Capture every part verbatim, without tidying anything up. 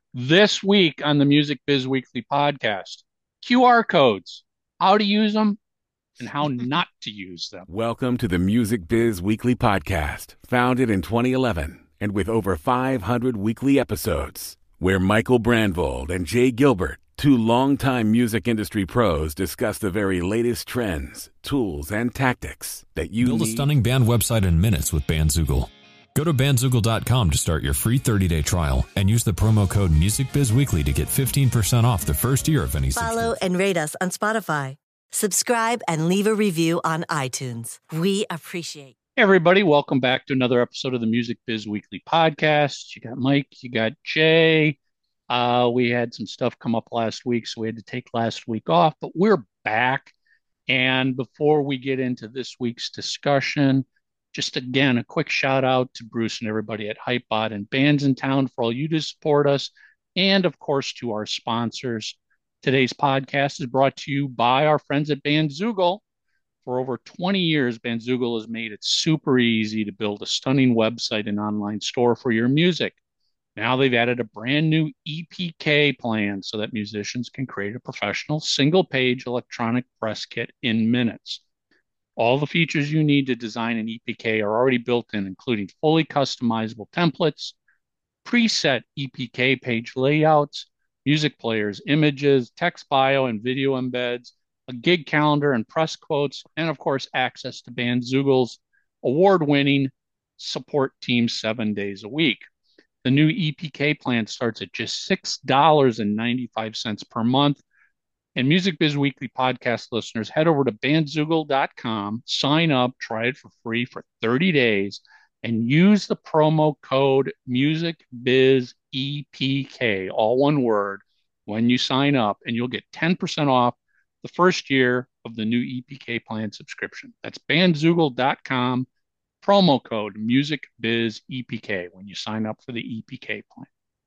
This week on the Music Biz Weekly podcast, Q R codes, how to use them and how not to use them. Welcome to the Music Biz Weekly podcast, founded in twenty eleven and with over five hundred weekly episodes, where Michael Brandvold and Jay Gilbert, two longtime music industry pros, discuss the very latest trends, tools, and tactics that you Build a need. stunning band website in minutes with Bandzoogle. Go to bandzoogle dot com to start your free thirty-day trial and use the promo code MusicBizWeekly to get fifteen percent off the first year of any Follow subscription. and rate us on Spotify. Subscribe and leave a review on iTunes. We appreciate. Hey everybody, welcome back to another episode of the Music Biz Weekly podcast. You got Mike, you got Jay. Uh, we had some stuff come up last week, so we had to take last week off, but we're back. And before we get into this week's discussion, just again, a quick shout out to Bruce and everybody at Hypebot and Bandsintown for all you to support us. And of course, to our sponsors. Today's podcast is brought to you by our friends at Bandzoogle. For over twenty years, Bandzoogle has made it super easy to build a stunning website and online store for your music. Now they've added a brand new E P K plan so that musicians can create a professional single page electronic press kit in minutes. All the features you need to design an E P K are already built in, including fully customizable templates, preset E P K page layouts, music players, images, text bio and video embeds, a gig calendar and press quotes, and of course, access to Bandzoogle's award-winning support team seven days a week. The new E P K plan starts at just six dollars and ninety-five cents per month. And Music Biz Weekly podcast listeners, head over to bandzoogle dot com, sign up, try it for free for thirty days, and use the promo code MusicBizEPK, all one word, when you sign up, and you'll get ten percent off the first year of the new E P K plan subscription. That's bandzoogle dot com, promo code MusicBizEPK when you sign up for the E P K plan.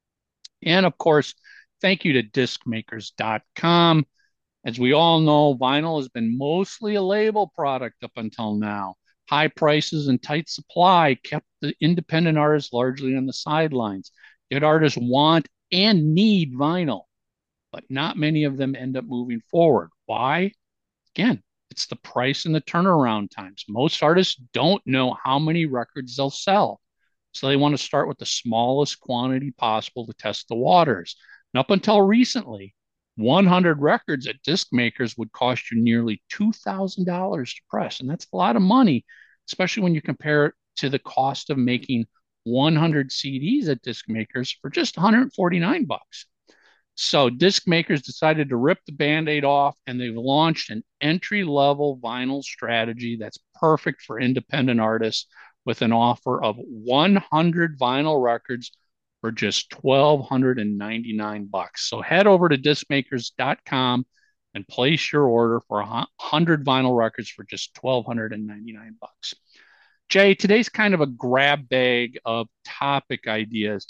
And of course, thank you to disc makers dot com. As we all know, vinyl has been mostly a label product up until now. High prices and tight supply kept the independent artists largely on the sidelines. Yet artists want and need vinyl, but not many of them end up moving forward. Why? Again, it's the price and the turnaround times. Most artists don't know how many records they'll sell, so they want to start with the smallest quantity possible to test the waters. And up until recently, one hundred records at disc makers would cost you nearly two thousand dollars to press. And that's a lot of money, especially when you compare it to the cost of making one hundred C Ds at disc makers for just one hundred forty-nine bucks. So disc makers decided to rip the Band-Aid off, and they've launched an entry-level vinyl strategy that's perfect for independent artists with an offer of one hundred vinyl records for just one thousand two hundred ninety-nine bucks. So head over to disc makers dot com and place your order for one hundred vinyl records for just one thousand two hundred ninety-nine bucks. Jay, today's kind of a grab bag of topic ideas.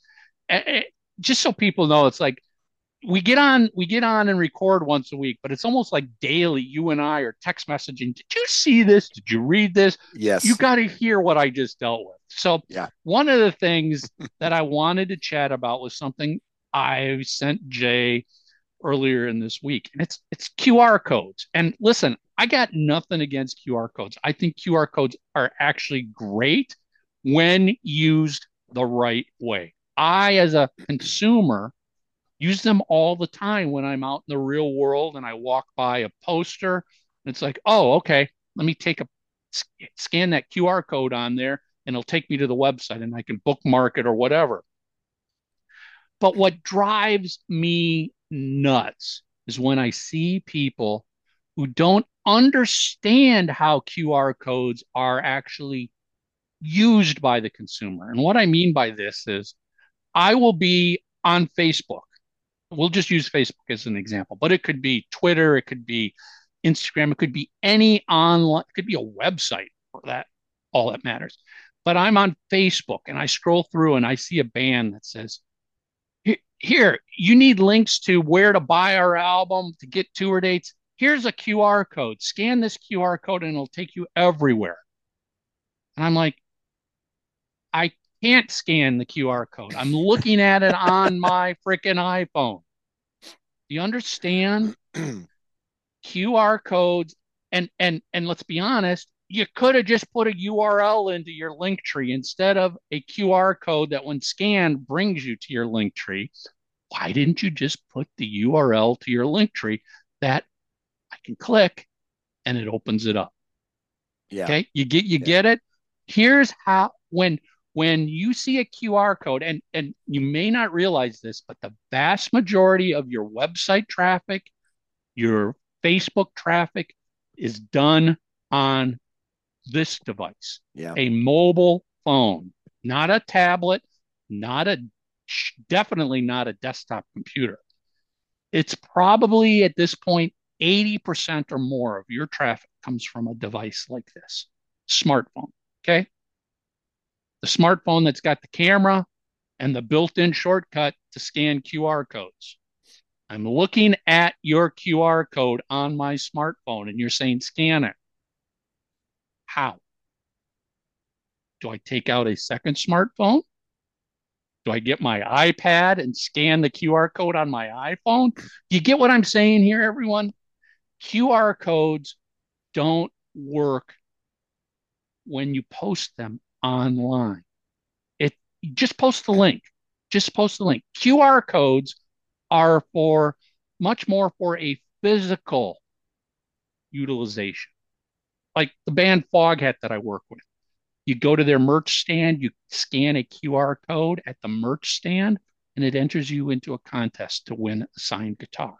Just so people know, it's like we get on we get on and record once a week, but it's almost like daily. You and I are text messaging. Did you see this? Did you read this? You Yes. got to hear what I just dealt with. So Yeah. one of the things that I wanted to chat about was something I sent Jay earlier in this week, and it's it's Q R codes. And listen, I got nothing against Q R codes. I think Q R codes are actually great when used the right way. I, as a consumer, use them all the time when I'm out in the real world and I walk by a poster and it's like, oh, okay, let me take a scan that Q R code on there and it'll take me to the website and I can bookmark it or whatever. But what drives me nuts is when I see people who don't understand how Q R codes are actually used by the consumer. And what I mean by this is I will be on Facebook. We'll just use Facebook as an example, but it could be Twitter, it could be Instagram, it could be any online, it could be a website for that, all that matters. But I'm on Facebook and I scroll through and I see a band that says, here, you need links to where to buy our album, to get tour dates. Here's a Q R code. Scan this Q R code and it'll take you everywhere. And I'm like, I can't scan the Q R code. I'm looking at it on my freaking iPhone. Do you understand? Q R codes, and and and let's be honest, you could have just put a U R L into your link tree instead of a Q R code that when scanned brings you to your link tree. Why didn't you just put the U R L to your link tree that I can click and it opens it up? Yeah. Okay, you get you yeah. get it. Here's how when when you see a Q R code, and and you may not realize this, but the vast majority of your website traffic, your Facebook traffic is done on this device, yeah. a mobile phone, not a tablet, not a definitely not a desktop computer. It's probably at this point eighty percent or more of your traffic comes from a device like this smartphone. Okay. The smartphone that's got the camera and the built in shortcut to scan Q R codes. I'm looking at your Q R code on my smartphone and you're saying scan it. How? Do I take out a second smartphone? Do I get my iPad and scan the Q R code on my iPhone? Do you get what I'm saying here, everyone? Q R codes don't work when you post them online. It just post the link. Just post the link. Q R codes are for much more for a physical utilization. Like the band Foghat that I work with. You go to their merch stand, you scan a Q R code at the merch stand, and it enters you into a contest to win a signed guitar.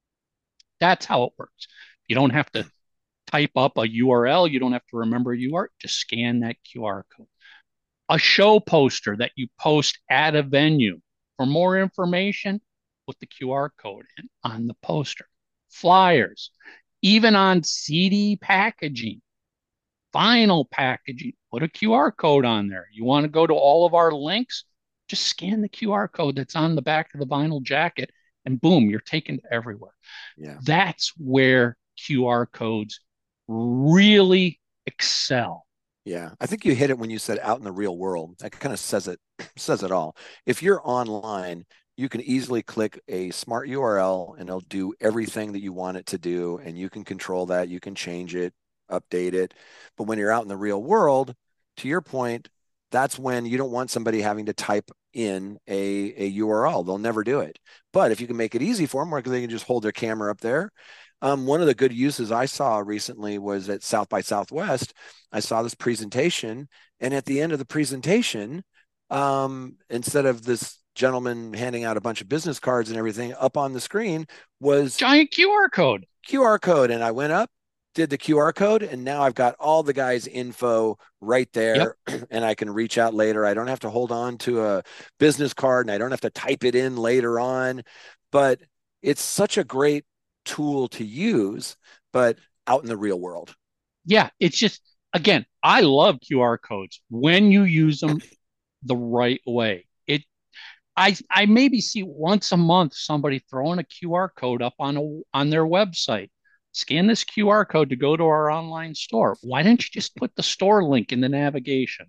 That's how it works. You don't have to type up a U R L. You don't have to remember a U R L. Just scan that Q R code. A show poster that you post at a venue. For more information, put the Q R code in on the poster. Flyers, even on C D packaging, vinyl packaging, put a Q R code on there. You want to go to all of our links? Just scan the Q R code that's on the back of the vinyl jacket, and boom, you're taken to everywhere. Yeah. That's where Q R codes really excel. Yeah, I think you hit it when you said out in the real world. That kind of says it says it all. If you're online, you can easily click a smart U R L and it'll do everything that you want it to do, and you can control that. You can change it, update it. But when you're out in the real world, to your point, that's when you don't want somebody having to type in a, a U R L. They'll never do it. But if you can make it easy for them, where they can just hold their camera up there. Um, one of the good uses I saw recently was at South by Southwest. I saw this presentation, and at the end of the presentation, um, instead of this gentleman handing out a bunch of business cards and everything, up on the screen was giant Q R code. Q R code. And I went up, did the Q R code, and now I've got all the guys' info right there. Yep. And I can reach out later. I don't have to hold on to a business card, and I don't have to type it in later on. But it's such a great tool to use, but out in the real world. Yeah, it's just, again, I love Q R codes when you use them the right way. It, I, I maybe see once a month somebody throwing a Q R code up on a on their website. Scan this Q R code to go to our online store. Why don't you just put the store link in the navigation?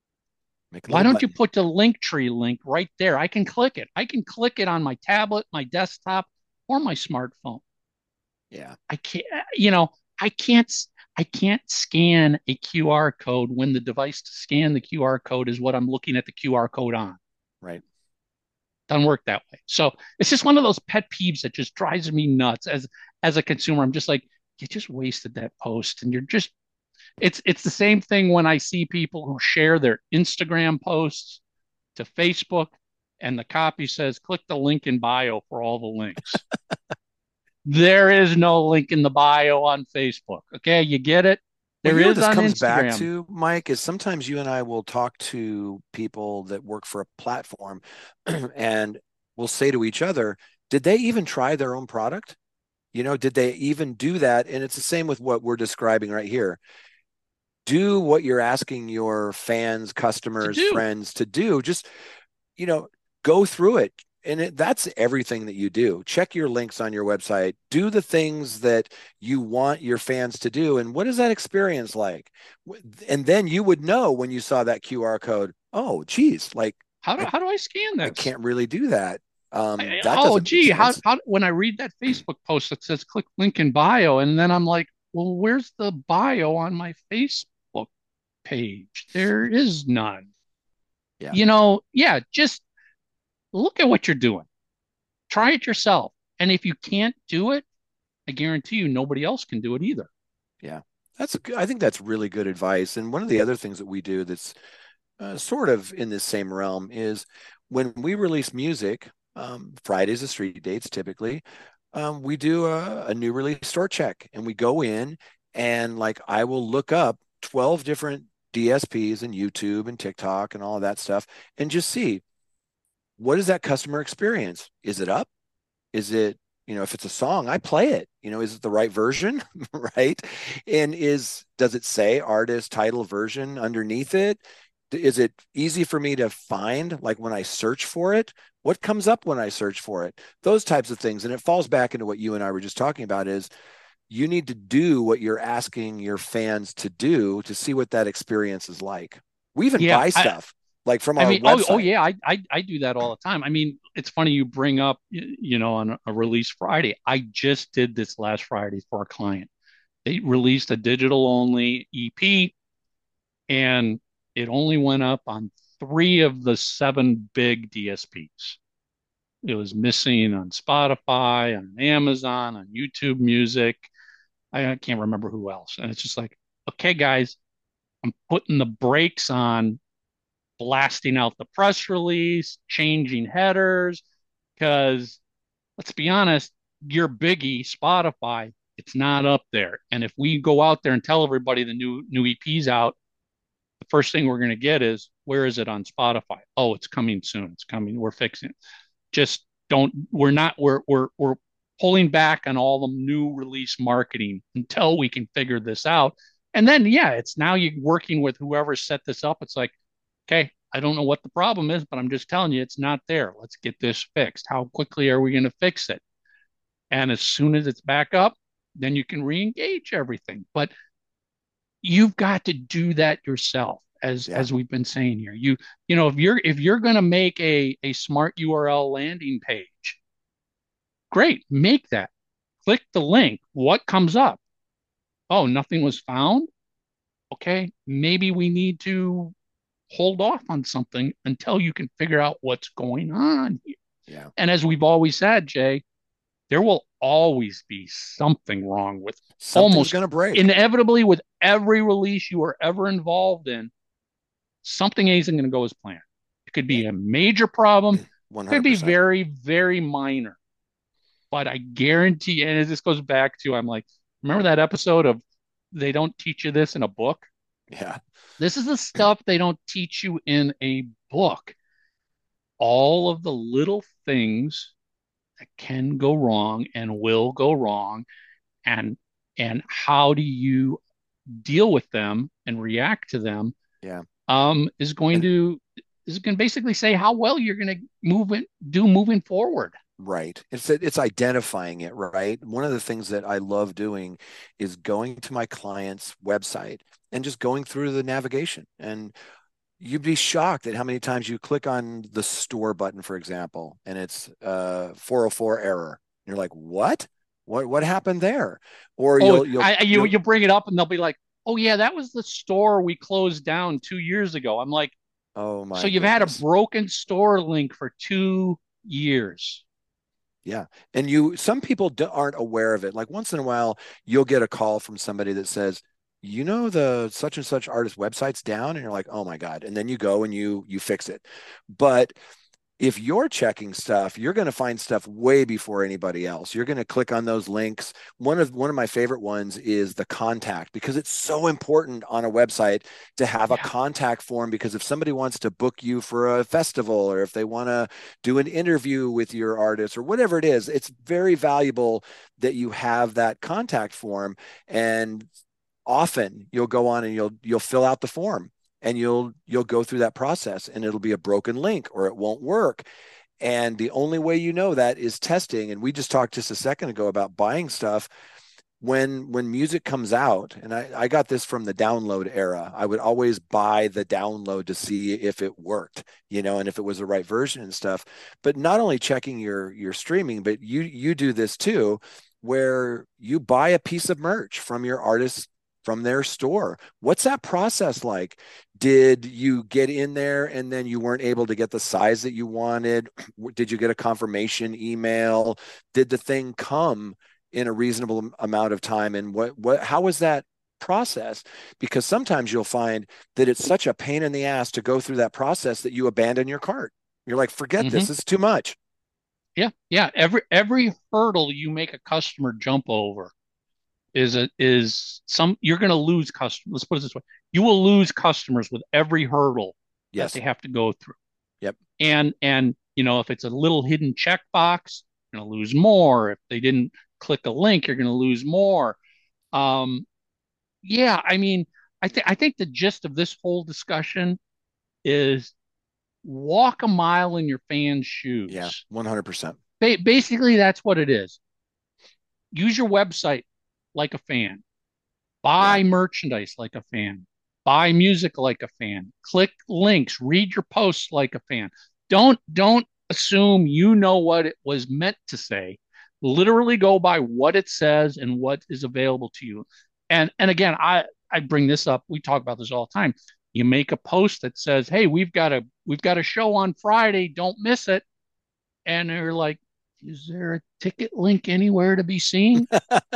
Why don't button. you put the Linktree link right there? I can click it. I can click it on my tablet, my desktop, or my smartphone. Yeah. I can't, you know, I can't, I can't scan a Q R code when the device to scan the Q R code is what I'm looking at the Q R code on. Right. Doesn't work that way. So it's just one of those pet peeves that just drives me nuts as, as a consumer. I'm just like, you just wasted that post, and you're just, it's, it's the same thing when I see people who share their Instagram posts to Facebook and the copy says, click the link in bio for all the links. There is no link in the bio on Facebook. Okay, you get it? There well, is this on comes Instagram. Back to, Mike, is sometimes you and I will talk to people that work for a platform and we'll say to each other, did they even try their own product? You know, did they even do that? And it's the same with what we're describing right here. Do what you're asking your fans, customers, to friends to do. Just, you know, go through it. and it, that's everything that you do. Check your links on your website. Do the things that you want your fans to do. And what is that experience like? And then you would know when you saw that Q R code, oh, geez, like How do I, how do I scan I this? can't really do that. Um, I, that oh, doesn't make gee, how sense. how when I read that Facebook post that says click link in bio, and then I'm like, well, where's the bio on my Facebook page? There is none. Yeah. You know, yeah, just look at what you're doing. Try it yourself. And if you can't do it, I guarantee you nobody else can do it either. Yeah. That's, a, I think that's really good advice. And one of the other things that we do that's uh, sort of in this same realm is when we release music, um, Fridays are street dates typically, um, we do a, a new release store check and we go in and like I will look up twelve different D S Ps and YouTube and TikTok and all of that stuff and just see what is that customer experience? Is it up? Is it, you know, if it's a song, I play it, you know, is it the right version? Right. And is, does it say artist title version underneath it? Is it easy for me to find, like when I search for it? What comes up when I search for it? Those types of things. And it falls back into what you and I were just talking about is you need to do what you're asking your fans to do to see what that experience is like. We even Yeah, buy I, stuff like from I our mean, oh, oh website. yeah, I, I, I do that all the time. I mean, it's funny you bring up, you know, on a release Friday. I just did this last Friday for a client. They released a digital only E P, and it only went up on three of the seven big D S Ps. It was missing on Spotify, on Amazon, on YouTube Music. I, I can't remember who else. And it's just like, okay, guys, I'm putting the brakes on blasting out the press release, changing headers, because let's be honest, your biggie, Spotify, it's not up there. And if we go out there and tell everybody the new new E P's out, the first thing we're going to get is where is it on Spotify? Oh, it's coming soon. It's coming. We're fixing it. Just don't. We're not. We're we're we're pulling back on all the new release marketing until we can figure this out. And then yeah, it's now you're working with whoever set this up. It's like, okay, I don't know what the problem is, but I'm just telling you it's not there. Let's get this fixed. How quickly are we going to fix it? And as soon as it's back up, then you can re-engage everything. But you've got to do that yourself, as Yeah. as we've been saying here. You you know, if you're if you're going to make a a smart U R L landing page, great, make that. Click the link. What comes up? Oh, nothing was found. Okay, maybe we need to hold off on something until you can figure out what's going on here. Yeah. And as we've always said, Jay, there will always be something wrong with Something's almost going to break. inevitably with every release you are ever involved in. Something isn't going to go as planned. It could be a major problem, it could be one hundred percent. very, very minor. But I guarantee, and this goes back to, I'm like, remember that episode of They Don't Teach You This in a Book? Yeah. This is the stuff they don't teach you in a book. All of the little things that can go wrong and will go wrong, and and how do you deal with them and react to them, Yeah. um, is going And to is going to basically say how well you're going to move it, do moving forward. right. It's it's identifying it, right? One of the things that I love doing is going to my client's website and just going through the navigation. And you'd be shocked at how many times you click on the store button, for example, and it's uh four oh four error. You're like, what? What what happened there? Or Oh, you'll you'll I, you you'll you bring it up and they'll be like, "Oh yeah, that was the store we closed down two years ago." I'm like, oh "So my you've had a goodness. broken store link for two years?" Yeah. And you, some people do, aren't aware of it. Like once in a while, you'll get a call from somebody that says, you know, the such and such artist website's down. And you're like, oh my God. And then you go and you, you fix it. But if you're checking stuff, you're going to find stuff way before anybody else. You're going to click on those links. One of one of my favorite ones is the contact, because it's so important on a website to have a Yeah. contact form, because if somebody wants to book you for a festival, or if they want to do an interview with your artist or whatever it is, it's very valuable that you have that contact form. And often you'll go on and you'll you'll fill out the form and you'll you'll go through that process and it'll be a broken link or it won't work. And the only way you know that is testing. And we just talked just a second ago about buying stuff. When when music comes out, and I, I got this from the download era, I would always buy the download to see if it worked, you know, and if it was the right version and stuff. But not only checking your your streaming, but you you do this too, where you buy a piece of merch from your artist from their store. What's that process like? Did you get in there and then you weren't able to get the size that you wanted? Did you get a confirmation email? Did the thing come in a reasonable amount of time? And what, what, how was that process? Because sometimes you'll find that it's such a pain in the ass to go through that process that you abandon your cart. You're like, forget Mm-hmm. this, it's too much. Yeah, yeah. Every every hurdle you make a customer jump over is a is some you're going to lose customers. Let's put it this way: you will lose customers with every hurdle that Yes. they have to go through. Yep. And and you know, if it's a little hidden checkbox, you're going to lose more. If they didn't click a link, you're going to lose more. Um, yeah, I mean, I think I think the gist of this whole discussion is walk a mile in your fans' Yeah. shoes. one hundred percent. Ba- basically, that's what it is. Use your website like a fan. Buy Yeah. merchandise like a fan. Buy music like a fan. Click links. Read your posts like a fan. Don't don't assume you know what it was meant to say. Literally go by what it says and what is available to you. And and again, I I bring this up. We talk about this all the time. You make a post that says, "Hey, we've got a we've got a show on Friday. Don't miss it." And they're like, "Is there a ticket link anywhere to be seen?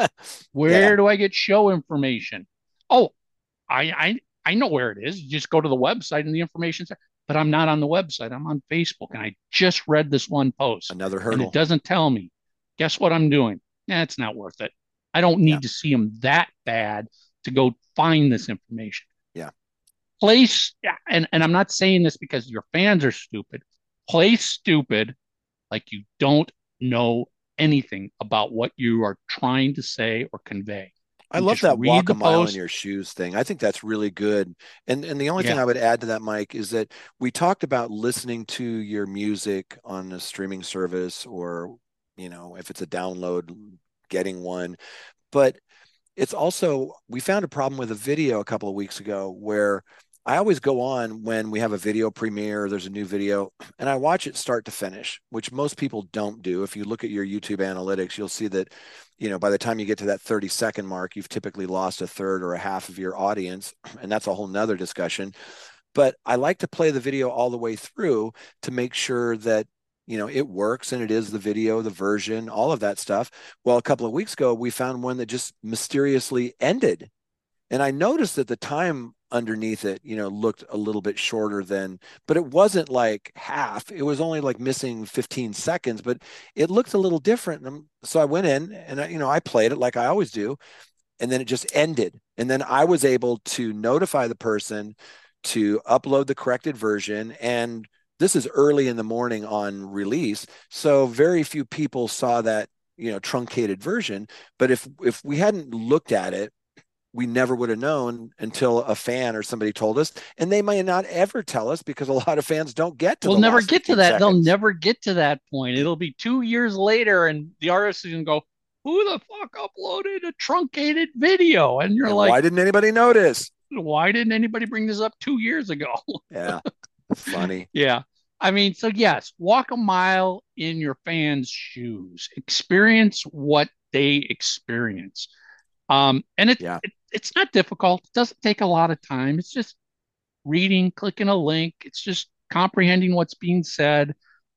Yeah. Where do I get show information?" Oh, I I I know where it is. You just go to the website and the information's there. But I'm not on the website. I'm on Facebook, and I just read this one post, Another and it hurdle. doesn't tell me. Guess what I'm doing? Nah, it's not worth it. I don't Yeah. need to see them that bad to go find this information. Yeah. Place, and and I'm not saying this because your fans are stupid. Play stupid like you don't know anything about what you are trying to say or convey. I And love just that read walk a the mile in post. your shoes thing. I think that's really good. And and the only thing Yeah. I would add to that, Mike, is that we talked about listening to your music on a streaming service, or, you know, if it's a download, getting one. But it's also, we found a problem with a video a couple of weeks ago where I always go on when we have a video premiere, there's a new video, and I watch it start to finish, which most people don't do. If you look at your YouTube analytics, you'll see that, you know, by the time you get to that thirty second mark, you've typically lost a third or a half of your audience. And that's a whole nother discussion. But I like to play the video all the way through to make sure that, you know, it works and it is the video, the version, all of that stuff. Well, a couple of weeks ago, we found one that just mysteriously ended. And I noticed that the time underneath it, you know, looked a little bit shorter than, but it wasn't like half. It was only like missing fifteen seconds, but it looked a little different. And so I went in and, I, you know, I played it like I always do. And then it just ended. And then I was able to notify the person to upload the corrected version. And this is early in the morning on release. So very few people saw that, you know, truncated version. But if if we hadn't looked at it, we never would have known until a fan or somebody told us, and they might not ever tell us because a lot of fans don't get to We'll the never last get to fifteen that. They'll seconds. never get to that point. It'll be two years later, and the artist is going to go, "Who the fuck uploaded a truncated video?" And you're And like, why didn't anybody notice? "Why didn't anybody bring this up two years ago?" Yeah, it's funny. Yeah. I mean, so yes, walk a mile in your fans' shoes. Experience what they experience. Um, and it, Yeah, it it's not difficult. It doesn't take a lot of time. It's just reading, clicking a link. It's just comprehending what's being said.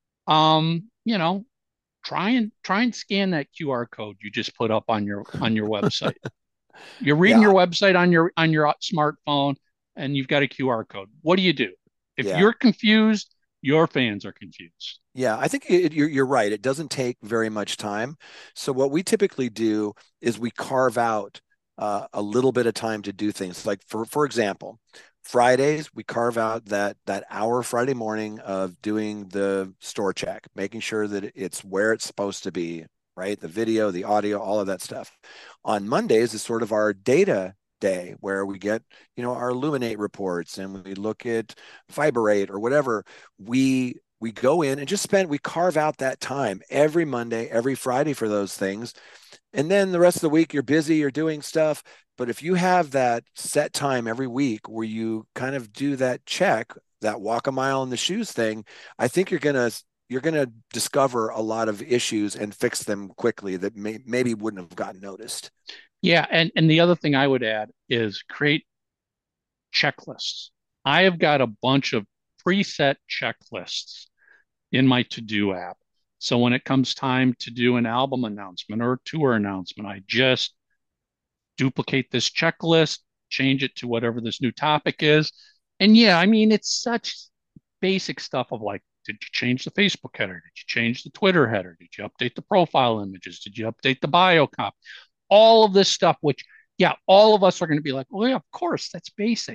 Um, you know, try and try and scan that Q R code you just put up on your on your website. You're reading yeah, your website on your on your smartphone and you've got a Q R code. What do you do? If yeah. you're confused, your fans are confused. Yeah, I think it, you're, you're right. It doesn't take very much time. So what we typically do is we carve out uh, a little bit of time to do things. Like for for example, Fridays we carve out that that hour Friday morning of doing the store check, making sure that it's where it's supposed to be, right? The video, the audio, all of that stuff. On Mondays is sort of our data day where we get, you know, our Illuminate reports and we look at Fiberate or whatever. We we go in and just spend, we carve out that time every Monday, every Friday for those things. And then the rest of the week, you're busy, you're doing stuff. But if you have that set time every week where you kind of do that check, that walk a mile in the shoes thing, I think you're going to, you're going to discover a lot of issues and fix them quickly that may, maybe wouldn't have gotten noticed. Yeah, and and the other thing I would add is create checklists. I have got a bunch of preset checklists in my to-do app. So when it comes time to do an album announcement or a tour announcement, I just duplicate this checklist, change it to whatever this new topic is. And yeah, I mean, it's such basic stuff of like, did you change the Facebook header? Did you change the Twitter header? Did you update the profile images? Did you update the bio copy? All of this stuff, which, yeah, all of us are going to be like, well, yeah, of course, that's basic.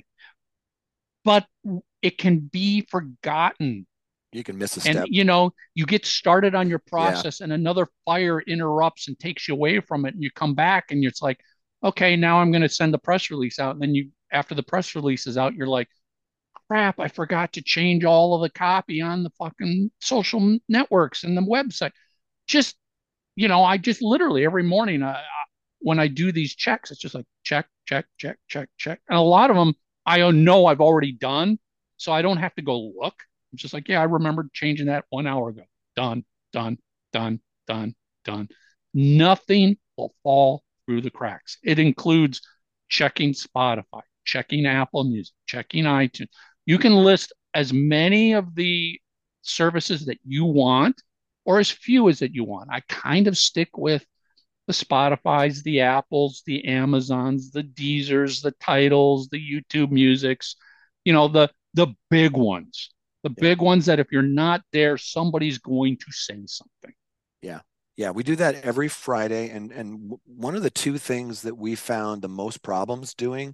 But it can be forgotten. You can miss a And, step. you know, you get started on your process yeah. and another fire interrupts and takes you away from it. And you come back and it's like, okay, now I'm going to send the press release out. And then you, after the press release is out, you're like, crap, I forgot to change all of the copy on the fucking social networks and the website. Just, you know, I just literally every morning uh, when I do these checks, it's just like check, check, check, check, check. And a lot of them I know I've already done, so I don't have to go look. I'm just like, yeah, I remembered changing that one hour ago. Done, done, done, done, done. Nothing will fall through the cracks. It includes checking Spotify, checking Apple Music, checking iTunes. You can list as many of the services that you want or as few as that you want. I kind of stick with the Spotifys, the Apples, the Amazons, the Deezers, the Titles, the YouTube Musics, you know, the the big ones. The yeah. big ones that if you're not there, somebody's going to say something. Yeah. Yeah, we do that every Friday. And, and one of the two things that we found the most problems doing,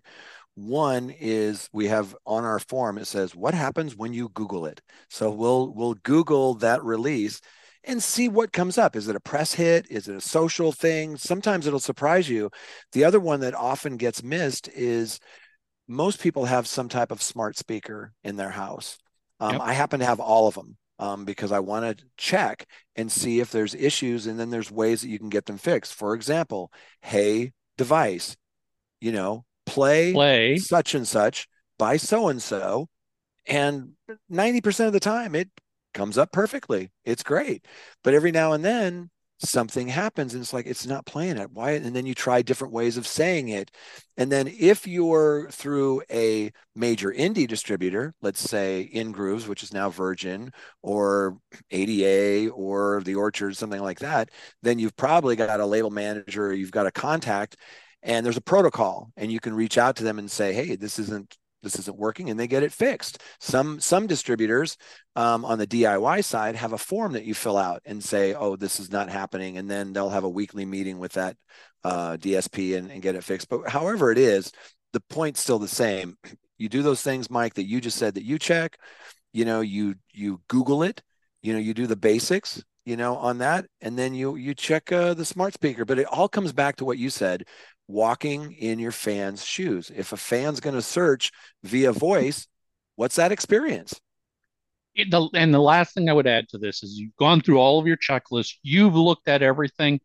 one is we have on our form, it says, what happens when you Google it? So we'll we'll Google that release and see what comes up. Is it a press hit? Is it a social thing? Sometimes it'll surprise you. The other one that often gets missed is most people have some type of smart speaker in their house. Um, yep. I happen to have all of them. Um, because I want to check and see if there's issues, and then there's ways that you can get them fixed. For example, hey, device, you know, play, play. such and such by so-and-so, and ninety percent of the time it comes up perfectly. It's great. But every now and then something happens and it's like, it's not playing it. Why? And then you try different ways of saying it. And then if you're through a major indie distributor, let's say InGrooves, which is now Virgin, or A D A or The Orchard, something like that, then you've probably got a label manager, or you've got a contact, and there's a protocol, and you can reach out to them and say, hey, this isn't this isn't working, and they get it fixed. Some some distributors um, on the D I Y side have a form that you fill out and say, oh, this is not happening. And then they'll have a weekly meeting with that uh, D S P and, and get it fixed. But however it is, the point's still the same. You do those things, Mike, that you just said that you check, you know, you you Google it, you know, you do the basics, you know, on that, and then you you check uh, the smart speaker. But it all comes back to what you said, walking in your fan's shoes. If a fan's going to search via voice, what's that experience? It, the, and the last thing I would add to this is you've gone through all of your checklists. You've looked at everything.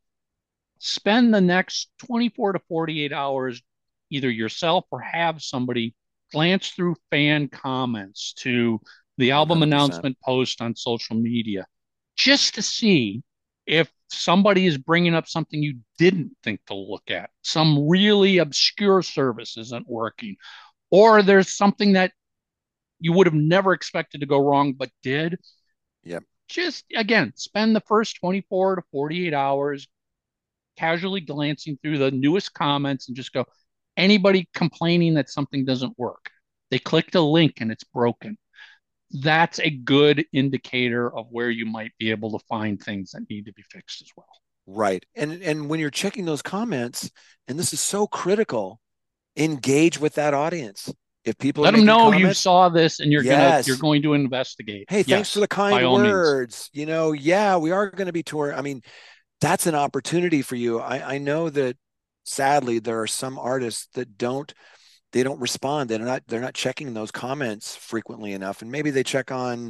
Spend the next twenty-four to forty-eight hours, either yourself or have somebody glance through fan comments to the album one hundred percent announcement post on social media, just to see if somebody is bringing up something you didn't think to look at, some really obscure service isn't working, or there's something that you would have never expected to go wrong, but did. Yep. Just, again, spend the first twenty-four to forty-eight hours casually glancing through the newest comments and just go, anybody complaining that something doesn't work, they clicked a link and it's broken. That's a good indicator of where you might be able to find things that need to be fixed as well. Right. And and when you're checking those comments, and this is so critical, engage with that audience. If people let them know comments, you saw this and you're yes. gonna you're going to investigate. Hey, thanks yes, for the kind words. You know, yeah, we are going to be touring. I mean, that's an opportunity for you. I, I know that sadly there are some artists that don't they don't respond. They're not they're not checking those comments frequently enough. And maybe they check on,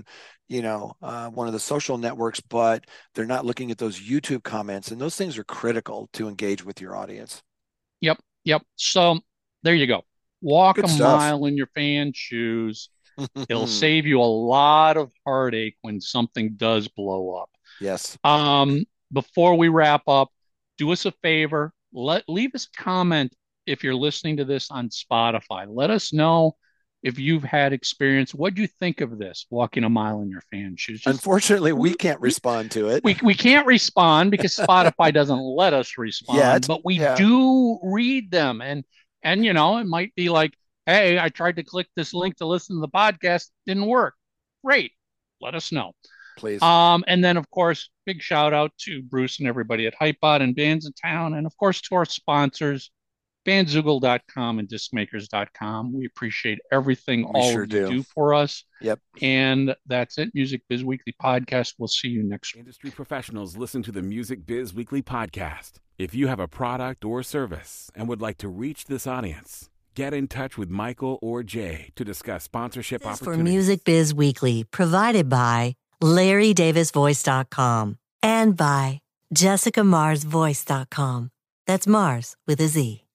you know, uh, one of the social networks, but they're not looking at those YouTube comments. And those things are critical to engage with your audience. Yep. Yep. So there you go. Walk Good a stuff. mile in your fan's shoes. It'll save you a lot of heartache when something does blow up. Yes. Um, before we wrap up, do us a favor. Let leave us a comment if you're listening to this on Spotify. Let us know if you've had experience. What do you think of this? Walking a mile in your fan shoes. Just, Unfortunately, we can't respond to it. We we can't respond because Spotify doesn't let us respond. Yet, but we yeah. do read them, and and you know it might be like, hey, I tried to click this link to listen to the podcast, didn't work. Great, let us know. Please. Um, and then, of course, big shout out to Bruce and everybody at Hypebot and Bands in Town. And, of course, to our sponsors, bandzoogle dot com and discmakers dot com. We appreciate everything we all sure of you do. do for us. Yep. And that's it. Music Biz Weekly Podcast. We'll see you next week. Industry professionals listen to the Music Biz Weekly Podcast. If you have a product or service and would like to reach this audience, get in touch with Michael or Jay to discuss sponsorship This is opportunities. for Music Biz Weekly, provided by Larry Davis Voice dot com and by Jessica Mars Voice dot com. That's Mars with a Z.